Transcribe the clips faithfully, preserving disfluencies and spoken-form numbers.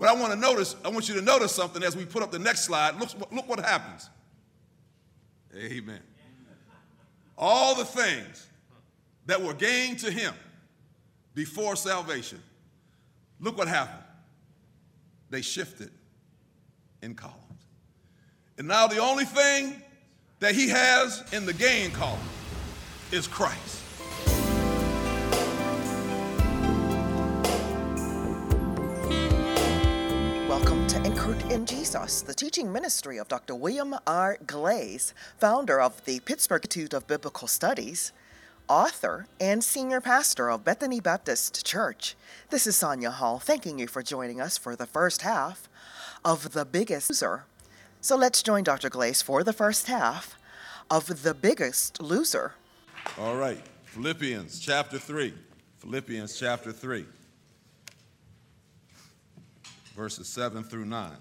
But I want to notice, I want you to notice something as we put up the next slide. Look, look what happens. Amen. All the things that were gained to him before salvation, look what happened. They shifted in columns. And now the only thing that he has in the gain column is Christ. Welcome to Anchored in Jesus, the teaching ministry of Doctor William R. Glaze, founder of the Pittsburgh Institute of Biblical Studies, author and senior pastor of Bethany Baptist Church. This is Sonia Hall, thanking you for joining us for the first half of The Biggest Loser. So let's join Doctor Glaze for the first half of The Biggest Loser. All right, Philippians chapter three. Philippians chapter three. Verses seven through nine.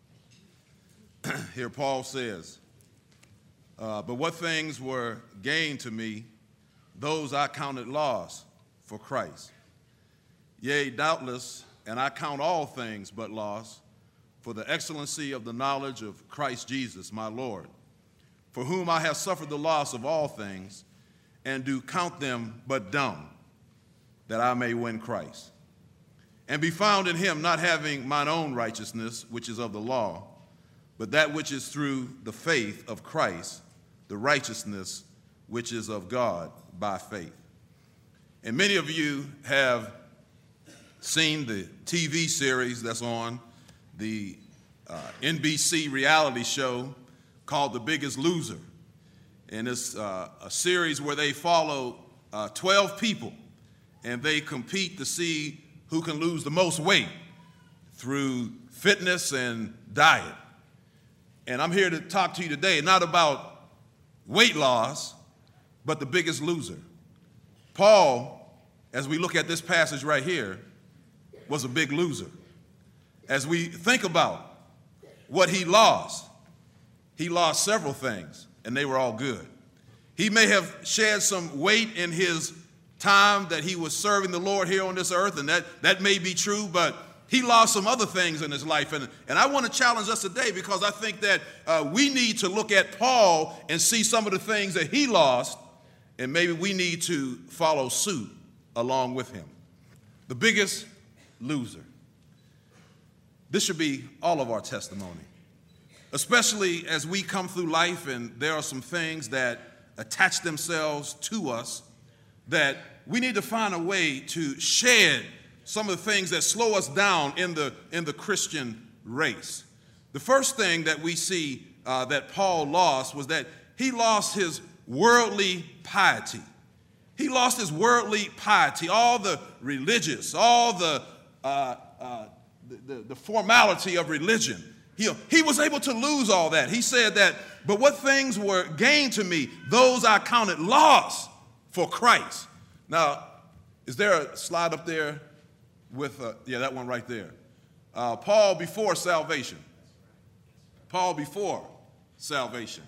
Here Paul says, uh, but what things were gained to me, those I counted loss for Christ. Yea, doubtless, and I count all things but loss, for the excellency of the knowledge of Christ Jesus, my Lord, for whom I have suffered the loss of all things, and do count them but dung, that I may win Christ, and be found in him, not having mine own righteousness, which is of the law, but that which is through the faith of Christ, the righteousness which is of God by faith. And many of you have seen the T V series that's on, the uh, N B C reality show called The Biggest Loser. And it's uh, a series where they follow uh, twelve people, and they compete to see who can lose the most weight through fitness and diet. And I'm here to talk to you today not about weight loss, but the biggest loser. Paul, as we look at this passage right here, was a big loser. As we think about what he lost, he lost several things, and they were all good. He may have shed some weight in his time that he was serving the Lord here on this earth, and that, that may be true, but he lost some other things in his life. And, and I want to challenge us today because I think that uh, we need to look at Paul and see some of the things that he lost, and maybe we need to follow suit along with him. The biggest loser. This should be all of our testimony, especially as we come through life and there are some things that attach themselves to us that we need to find a way to shed some of the things that slow us down in the, in the Christian race. The first thing that we see uh, that Paul lost was that he lost his worldly piety. He lost his worldly piety, all the religious, all the, uh, uh, the, the, the formality of religion. He, he was able to lose all that. He said that, but what things were gained to me, those I counted loss for Christ. Now, is there a slide up there with, uh, yeah, that one right there. Uh, Paul before salvation. Paul before salvation.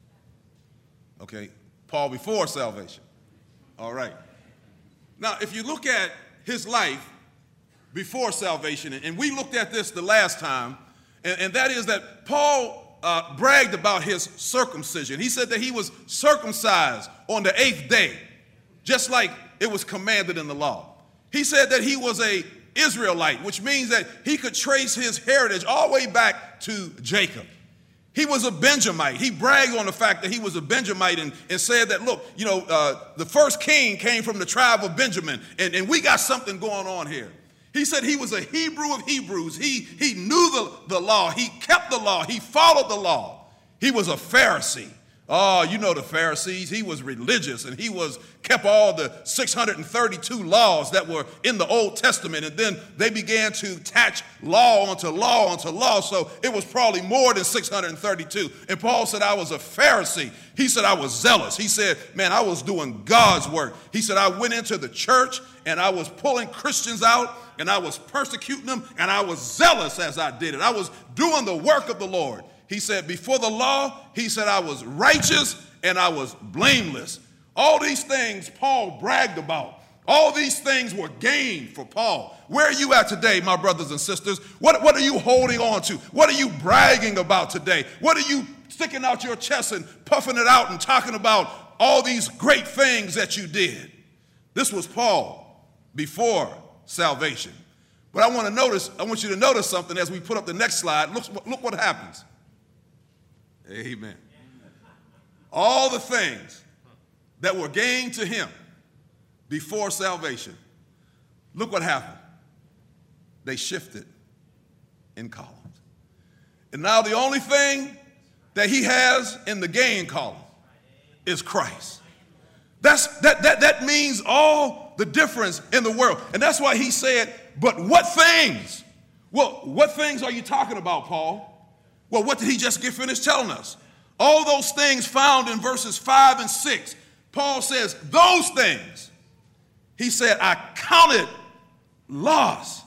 Okay, Paul before salvation. All right. Now, if you look at his life before salvation, and we looked at this the last time, and, and that is that Paul uh, bragged about his circumcision. He said that he was circumcised on the eighth day, just like it was commanded in the law. He said that he was a Israelite, which means that he could trace his heritage all the way back to Jacob. He was a Benjamite. He bragged on the fact that he was a Benjamite and, and said that, look, you know, uh, the first king came from the tribe of Benjamin, and, and we got something going on here. He said he was a Hebrew of Hebrews. He, he knew the, the law. He kept the law. He followed the law. He was a Pharisee. Oh, you know the Pharisees. He was religious, and he was kept all the six hundred thirty-two laws that were in the Old Testament, and then they began to attach law onto law onto law, so it was probably more than six hundred thirty-two. And Paul said, I was a Pharisee. He said, I was zealous. He said, man, I was doing God's work. He said, I went into the church, and I was pulling Christians out, and I was persecuting them, and I was zealous as I did it. I was doing the work of the Lord. He said, before the law, he said, I was righteous and I was blameless. All these things Paul bragged about. All these things were gain for Paul. Where are you at today, my brothers and sisters? What, what are you holding on to? What are you bragging about today? What are you sticking out your chest and puffing it out and talking about all these great things that you did? This was Paul before salvation. But I want to notice, I want you to notice something as we put up the next slide. Look, look what happens. Amen. All the things that were gained to him before salvation, look what happened. They shifted in columns. And now the only thing that he has in the gain column is Christ. That's, that, that, that means all the difference in the world. And that's why he said, but what things? Well, what things are you talking about, Paul? Well, what did he just get finished telling us? All those things found in verses five and six. Paul says, those things, he said, I counted loss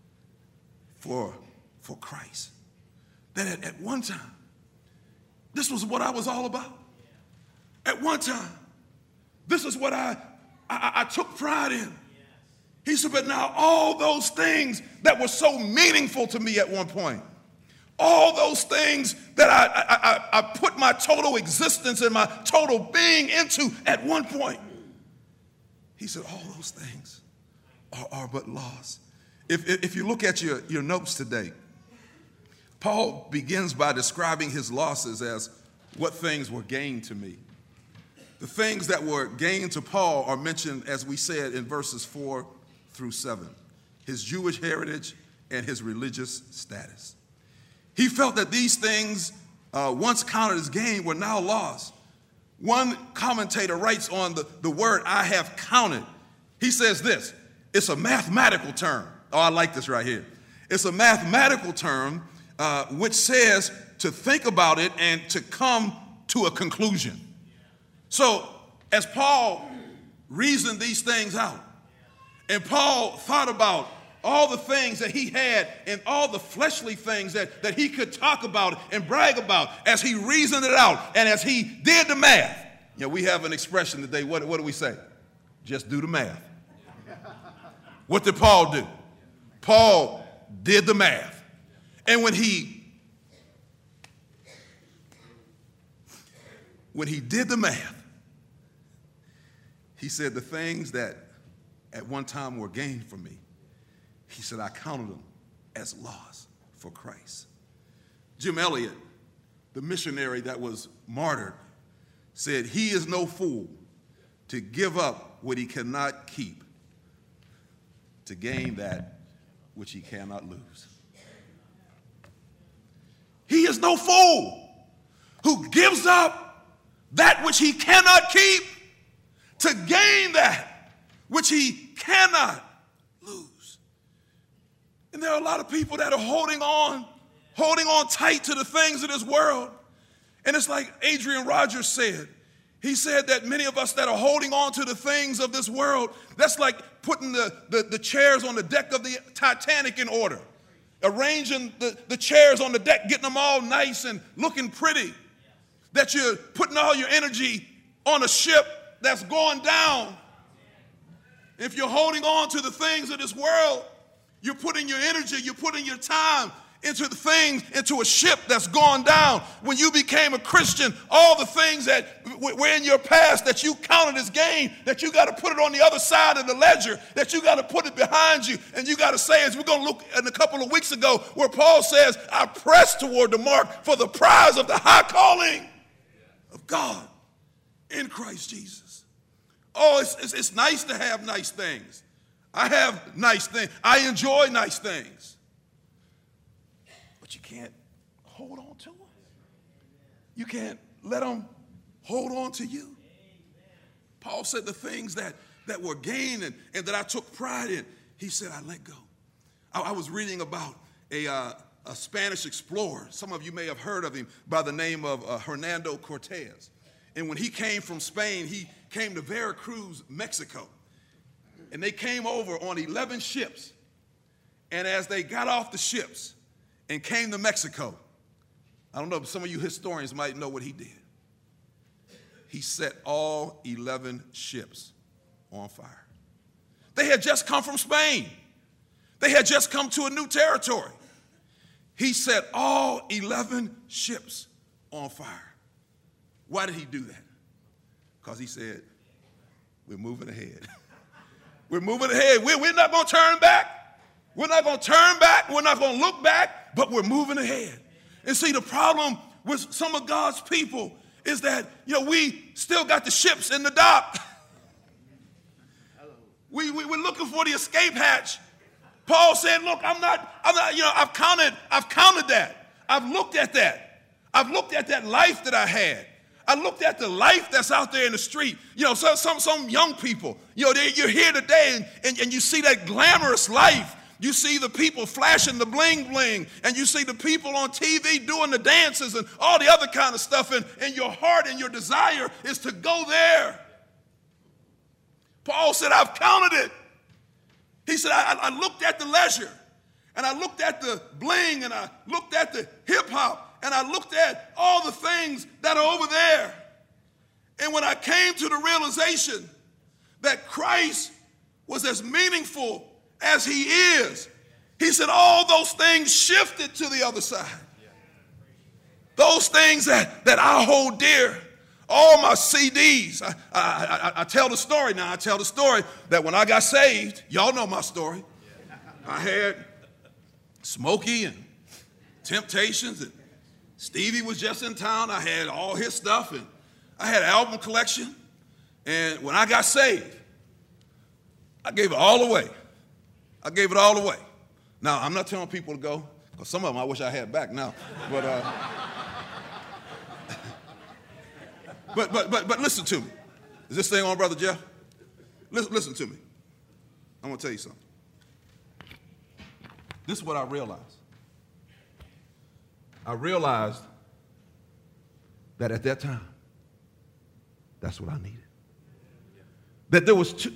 for, for Christ. That at, at one time, this was what I was all about. At one time, this is what I, I, I took pride in. He said, but now all those things that were so meaningful to me at one point, all those things that I, I, I, I put my total existence and my total being into at one point, he said, all those things are, are but loss. If, if you look at your, your notes today, Paul begins by describing his losses as what things were gained to me. The things that were gained to Paul are mentioned, as we said, in verses four through seven. His Jewish heritage and his religious status. He felt that these things, uh, once counted as gain, were now lost. One commentator writes on the, the word, I have counted. He says this, it's a mathematical term. Oh, I like this right here. It's a mathematical term uh, which says to think about it and to come to a conclusion. So as Paul reasoned these things out, and Paul thought about all the things that he had and all the fleshly things that, that he could talk about and brag about, as he reasoned it out and as he did the math. You know, we have an expression today, what, what do we say? Just do the math. What did Paul do? Paul did the math. And when he, when he did the math, he said the things that at one time were gained for me, he said, I counted them as loss for Christ. Jim Elliot, the missionary that was martyred, said, he is no fool to give up what he cannot keep to gain that which he cannot lose. He is no fool who gives up that which he cannot keep to gain that which he cannot lose. And there are a lot of people that are holding on, holding on tight to the things of this world. And it's like Adrian Rogers said. He said that many of us that are holding on to the things of this world, that's like putting the, the, the chairs on the deck of the Titanic in order. Arranging the, the chairs on the deck, getting them all nice and looking pretty. That you're putting all your energy on a ship that's going down. If you're holding on to the things of this world, you're putting your energy, you're putting your time into the things, into a ship that's gone down. When you became a Christian, all the things that were in your past that you counted as gain, that you got to put it on the other side of the ledger, that you got to put it behind you, and you got to say, as we're going to look at a couple of weeks ago, where Paul says, I press toward the mark for the prize of the high calling of God in Christ Jesus. Oh, it's, it's, it's nice to have nice things. I have nice things. I enjoy nice things. But you can't hold on to them. You can't let them hold on to you. Paul said the things that, that were gained and, and that I took pride in, he said, I let go. I, I was reading about a, uh, a Spanish explorer. Some of you may have heard of him by the name of uh, Hernando Cortez. And when he came from Spain, he came to Veracruz, Mexico. And they came over on eleven ships. And as they got off the ships and came to Mexico, I don't know, but some of you historians might know what he did. He set all eleven ships on fire. They had just come from Spain. They had just come to a new territory. He set all eleven ships on fire. Why did he do that? Because he said, we're moving ahead. We're moving ahead. We're, we're not going to turn back. We're not going to turn back. We're not going to look back, but we're moving ahead. And see, the problem with some of God's people is that, you know, we still got the ships in the dock. We, we, we're looking for the escape hatch. Paul said, look, I'm not, I'm not, you know, I've counted, I've counted that. I've looked at that. I've looked at that life that I had. I looked at the life that's out there in the street. You know, some, some, some young people, you know, they, you're here today and, and, and you see that glamorous life. You see the people flashing the bling bling, and you see the people on T V doing the dances and all the other kind of stuff, and, and your heart and your desire is to go there. Paul said, I've counted it. He said, I, I looked at the leisure, and I looked at the bling, and I looked at the hip hop, and I looked at all the things that are over there. And when I came to the realization that Christ was as meaningful as he is, he said all those things shifted to the other side. Those things that, that I hold dear. All my C Ds. I, I, I, I tell the story now. I tell the story that when I got saved, y'all know my story. I had Smokey and Temptations, and Stevie was just in town. I had all his stuff, and I had an album collection. And when I got saved, I gave it all away. I gave it all away. Now, I'm not telling people to go, because some of them I wish I had back now. But, uh, but, but, but, but listen to me. Is this thing on, Brother Jeff? Listen, listen to me. I'm going to tell you something. This is what I realized. I realized that at that time, that's what I needed. That there was too,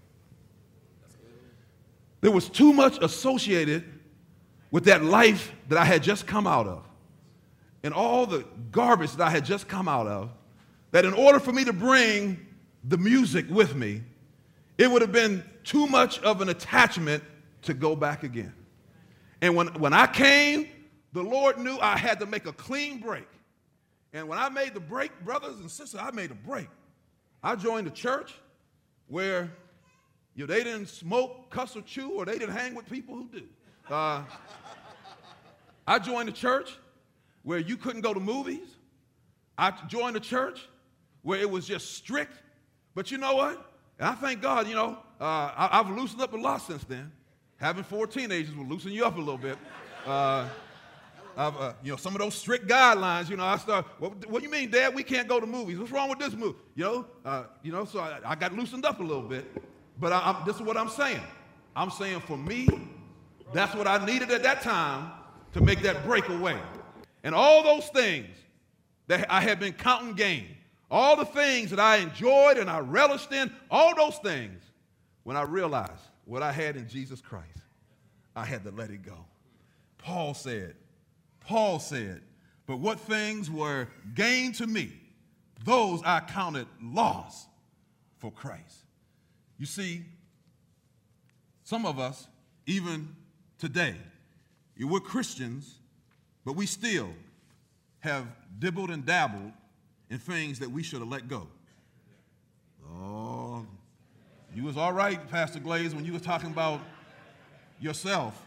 there was too much associated with that life that I had just come out of and all the garbage that I had just come out of, that in order for me to bring the music with me, it would have been too much of an attachment to go back again. And when, when I came, the Lord knew I had to make a clean break. And when I made the break, brothers and sisters, I made a break. I joined a church where you know, they didn't smoke, cuss, or chew, or they didn't hang with people who do. Uh, I joined a church where you couldn't go to movies. I joined a church where it was just strict. But you know what? And I thank God, you know, uh, I, I've loosened up a lot since then. Having four teenagers will loosen you up a little bit. Uh, I've, uh, you know, some of those strict guidelines, you know, I start, what, what do you mean, Dad, we can't go to movies? What's wrong with this movie? You know, uh, you know, so I, I got loosened up a little bit. But I, I'm, this is what I'm saying. I'm saying for me, that's what I needed at that time to make that breakaway. And all those things that I had been counting gain, all the things that I enjoyed and I relished in, all those things, when I realized what I had in Jesus Christ, I had to let it go. Paul said, Paul said, but what things were gain to me, those I counted loss for Christ. You see, some of us, even today, we're Christians, but we still have dibbled and dabbled in things that we should have let go. Oh, you was all right, Pastor Glaze, when you was talking about yourself.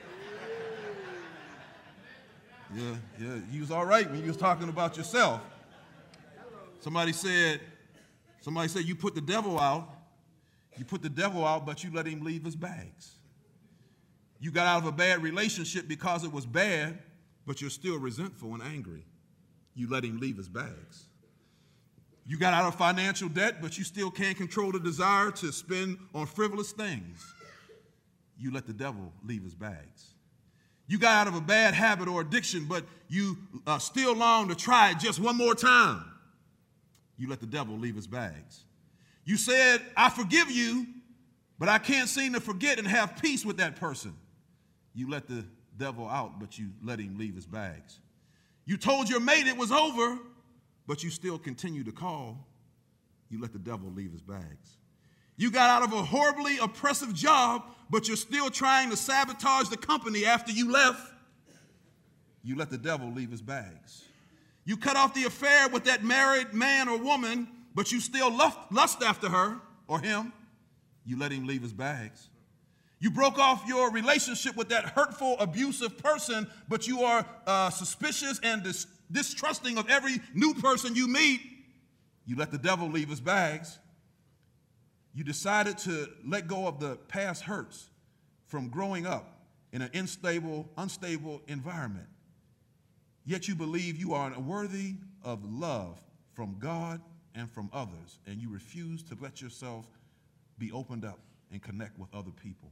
Yeah, yeah, you was all right when you was talking about yourself. Somebody said, somebody said you put the devil out. You put the devil out, but you let him leave his bags. You got out of a bad relationship because it was bad, but you're still resentful and angry. You let him leave his bags. You got out of financial debt, but you still can't control the desire to spend on frivolous things. You let the devil leave his bags. You got out of a bad habit or addiction, but you uh, still long to try it just one more time. You let the devil leave his bags. You said, I forgive you, but I can't seem to forget and have peace with that person. You let the devil out, but you let him leave his bags. You told your mate it was over, but you still continue to call. You let the devil leave his bags. You got out of a horribly oppressive job, but you're still trying to sabotage the company after you left. You let the devil leave his bags. You cut off the affair with that married man or woman, but you still lust after her or him. You let him leave his bags. You broke off your relationship with that hurtful, abusive person, but you are uh, suspicious and dis- distrusting of every new person you meet. You let the devil leave his bags. You decided to let go of the past hurts from growing up in an unstable, unstable environment. Yet you believe you are worthy of love from God and from others, and you refuse to let yourself be opened up and connect with other people.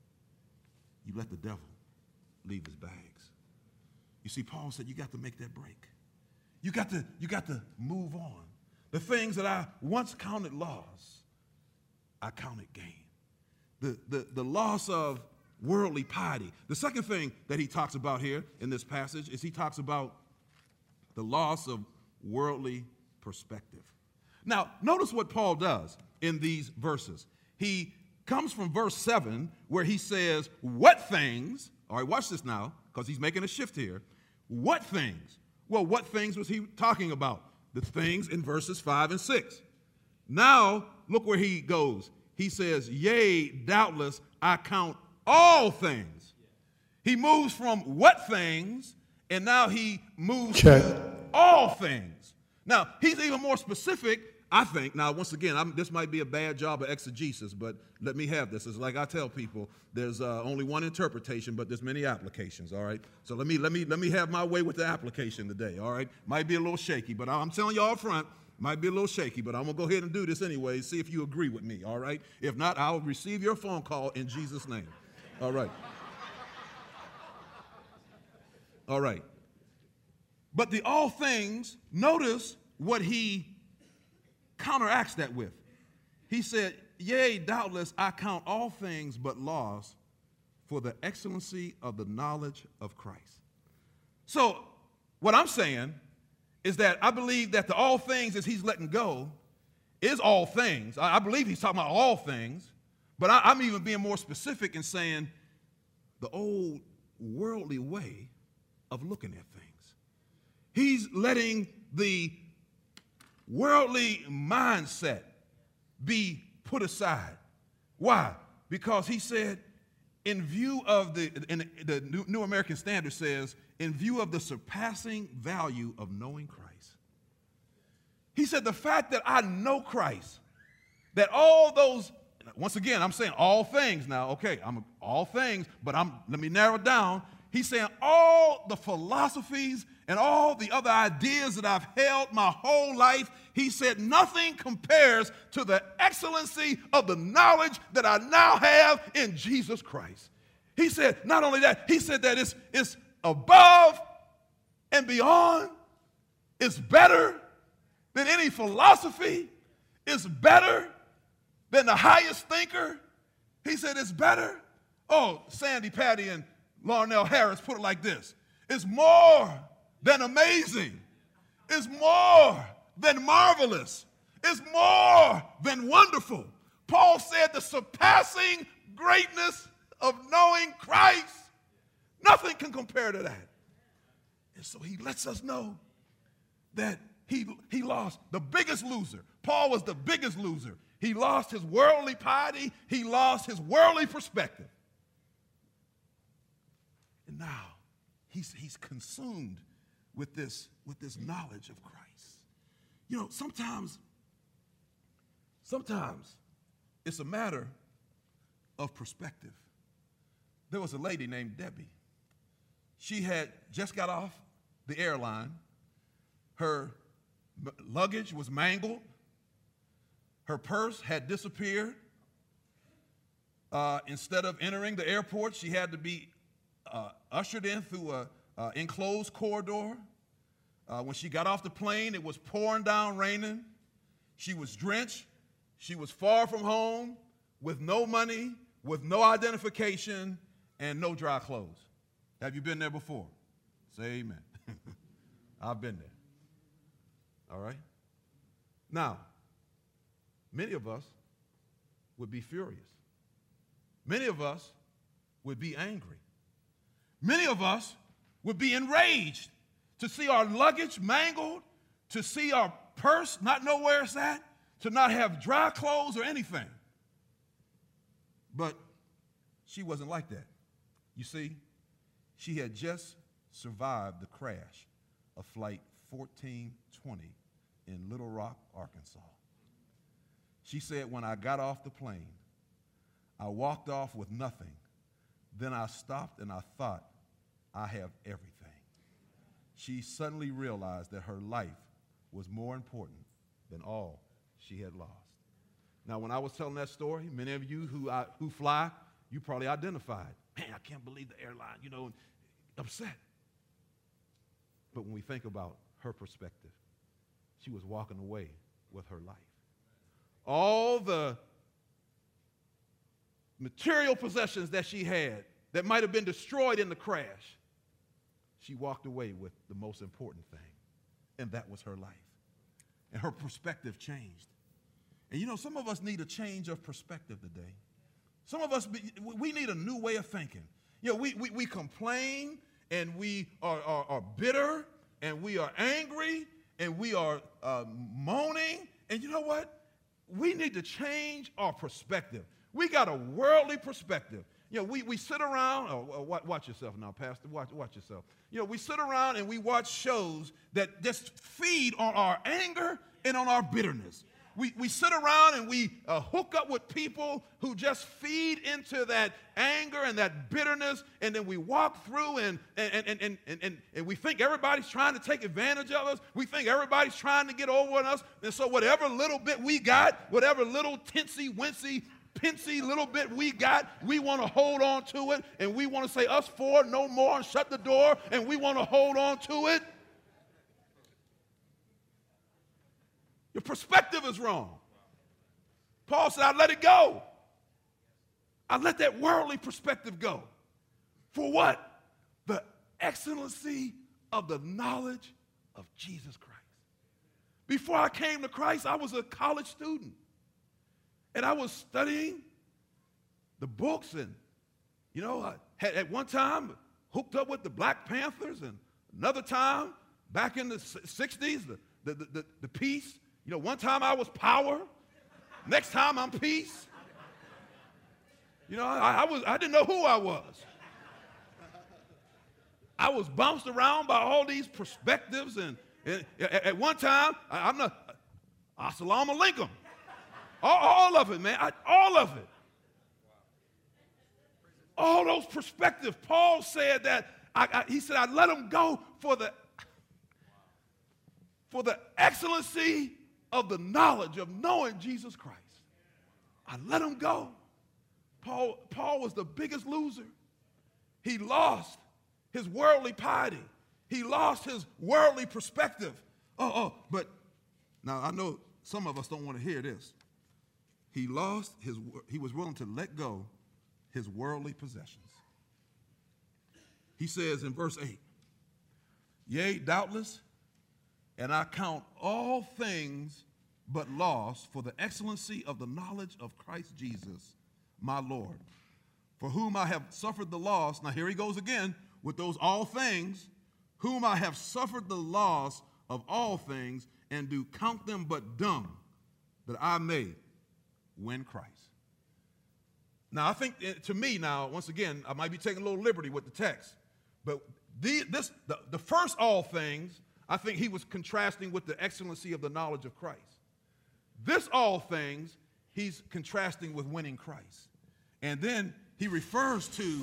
You let the devil leave his bags. You see, Paul said you got to make that break. You got to, you got to move on. The things that I once counted loss, I counted gain. The, the, the loss of worldly piety. The second thing that he talks about here in this passage is he talks about the loss of worldly perspective. Now, notice what Paul does in these verses. He comes from verse seven where he says, what things, all right, watch this now, because he's making a shift here. What things? Well, what things was he talking about? The things in verses five and six. Now, look where he goes. He says, yea, doubtless, I count all things. He moves from what things, and now he moves Check. to all things. Now, he's even more specific, I think. Now, once again, I'm, this might be a bad job of exegesis, but let me have this. It's like I tell people, there's uh, only one interpretation, but there's many applications, all right? So let me, let me, let me have my way with the application today, all right? Might be a little shaky, but I'm telling you all up front, might be a little shaky, but I'm going to go ahead and do this anyway, see if you agree with me, all right? If not, I'll receive your phone call in Jesus' name. All right. All right. But the all things, notice what he counteracts that with. He said, yea, doubtless I count all things but loss for the excellency of the knowledge of Christ. So what I'm saying is that I believe that the all things as he's letting go is all things. I, I believe he's talking about all things, but I, I'm even being more specific in saying the old worldly way of looking at things. He's letting the worldly mindset be put aside. Why? Because he said, in view of the, in the New American Standard says, in view of the surpassing value of knowing Christ. He said, the fact that I know Christ, that all those, once again, I'm saying all things now, okay, I'm all things, but I'm, let me narrow it down. He's saying all the philosophies and all the other ideas that I've held my whole life, he said nothing compares to the excellency of the knowledge that I now have in Jesus Christ. He said not only that, he said that it's, it's above and beyond, it's better than any philosophy, it's better than the highest thinker. He said it's better. Oh, Sandy Patty and Larnell Harris put it like this. It's more than amazing. It's more than marvelous. It's more than wonderful. Paul said the surpassing greatness of knowing Christ, nothing can compare to that. And so he lets us know that he, he lost the biggest loser. Paul was the biggest loser. He lost his worldly piety. He lost his worldly perspective. And now he's, he's consumed with this, with this knowledge of Christ. You know, sometimes, sometimes it's a matter of perspective. There was a lady named Debbie. She had just got off the airline. Her luggage was mangled. Her purse had disappeared. Uh, instead of entering the airport, she had to be uh, ushered in through an uh, enclosed corridor. Uh, when she got off the plane, it was pouring down, raining. She was drenched. She was far from home, with no money, with no identification, and no dry clothes. Have you been there before? Say amen. I've been there. All right? Now, many of us would be furious. Many of us would be angry. Many of us would be enraged to see our luggage mangled, to see our purse not know where it's at, to not have dry clothes or anything. But she wasn't like that. You see, she had just survived the crash of Flight fourteen twenty in Little Rock, Arkansas. She said, when I got off the plane, I walked off with nothing. Then I stopped and I thought, I have everything. She suddenly realized that her life was more important than all she had lost. Now, when I was telling that story, many of you who, I, who fly, you probably identified. Man, I can't believe the airline, you know, upset. But when we think about her perspective, she was walking away with her life. All the material possessions that she had that might have been destroyed in the crash, she walked away with the most important thing, and that was her life. And her perspective changed. And you know, some of us need a change of perspective today. Some of us, we need a new way of thinking. You know, we, we, we complain, and we are, are, are bitter, and we are angry, and we are uh, moaning. And you know what? We need to change our perspective. We got a worldly perspective. You know, we, we sit around, oh, watch yourself now, Pastor, watch, watch yourself. You know, we sit around and we watch shows that just feed on our anger and on our bitterness. We, we sit around and we uh, hook up with people who just feed into that anger and that bitterness, and then we walk through and, and, and, and, and, and, and we think everybody's trying to take advantage of us. We think everybody's trying to get over on us. And so whatever little bit we got, whatever little tinsy, wincy, pinsy little bit we got, we want to hold on to it, and we want to say us four, no more, and shut the door, and we want to hold on to it. Your perspective is wrong. Paul said, I let it go. I let that worldly perspective go. For what? The excellency of the knowledge of Jesus Christ. Before I came to Christ, I was a college student. And I was studying the books, and, you know, I had at one time hooked up with the Black Panthers, and another time back in the sixties, the, the, the, the peace. You know, one time I was power, next time I'm peace. You know, I, I, was, I didn't know who I was. I was bounced around by all these perspectives, and, and at, at one time, I, I'm not, assalamu alaikum. All, all of it, man, I, all of it. All those perspectives. Paul said that, I, I, he said, I let them go for the, for the excellency of the knowledge of knowing Jesus Christ. I let him go. Paul, Paul was the biggest loser. He lost his worldly piety. He lost his worldly perspective. Oh, oh, but now I know some of us don't want to hear this. He lost his, he was willing to let go his worldly possessions. He says in verse eight, yea, doubtless, and I count all things but loss for the excellency of the knowledge of Christ Jesus, my Lord, for whom I have suffered the loss. Now here he goes again with those all things, whom I have suffered the loss of all things, and do count them but dung, that I may win Christ. Now I think, to me now, once again, I might be taking a little liberty with the text, but the, this, the, the first all things, I think he was contrasting with the excellency of the knowledge of Christ. This all things, he's contrasting with winning Christ. And then he refers to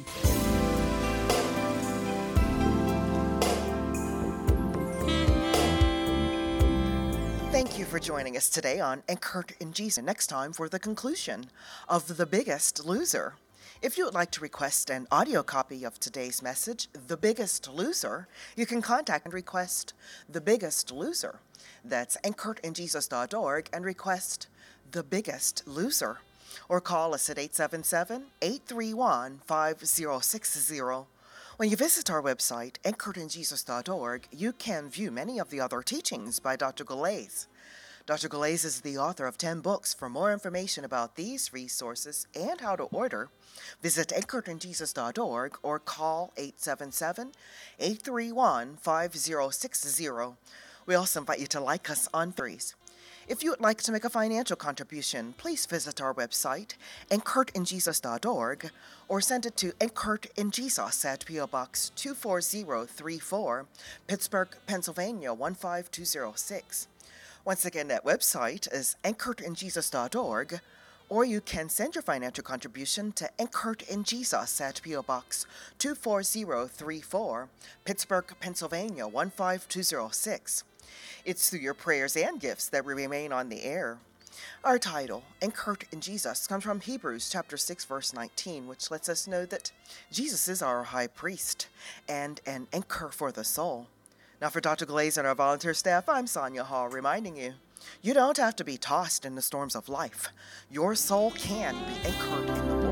Thank you for joining us today on Anchored in Jesus. Next time for the conclusion of The Biggest Loser. If you would like to request an audio copy of today's message, The Biggest Loser, you can contact and request The Biggest Loser. That's anchored in jesus dot org and request The Biggest Loser. Or call us at eight seven seven, eight three one, five zero six zero. When you visit our website, anchored in jesus dot org, you can view many of the other teachings by Doctor Galais. Doctor Glaze is the author of ten books. For more information about these resources and how to order, visit anchored in jesus dot org or call eight seven seven, eight three one, five zero six zero. We also invite you to like us on Threes. If you would like to make a financial contribution, please visit our website, anchored in jesus dot org, or send it to Anchored in Jesus at P O Box two four zero three four, Pittsburgh, Pennsylvania one five two zero six. Once again, that website is anchored in jesus dot org, or you can send your financial contribution to Anchored in Jesus at P O Box two four zero three four, Pittsburgh, Pennsylvania one five two zero six. It's through your prayers and gifts that we remain on the air. Our title, Anchored in Jesus, comes from Hebrews chapter six, verse nineteen, which lets us know that Jesus is our high priest and an anchor for the soul. Now for Doctor Glaze and our volunteer staff, I'm Sonia Hall, reminding you, you don't have to be tossed in the storms of life. Your soul can be anchored in the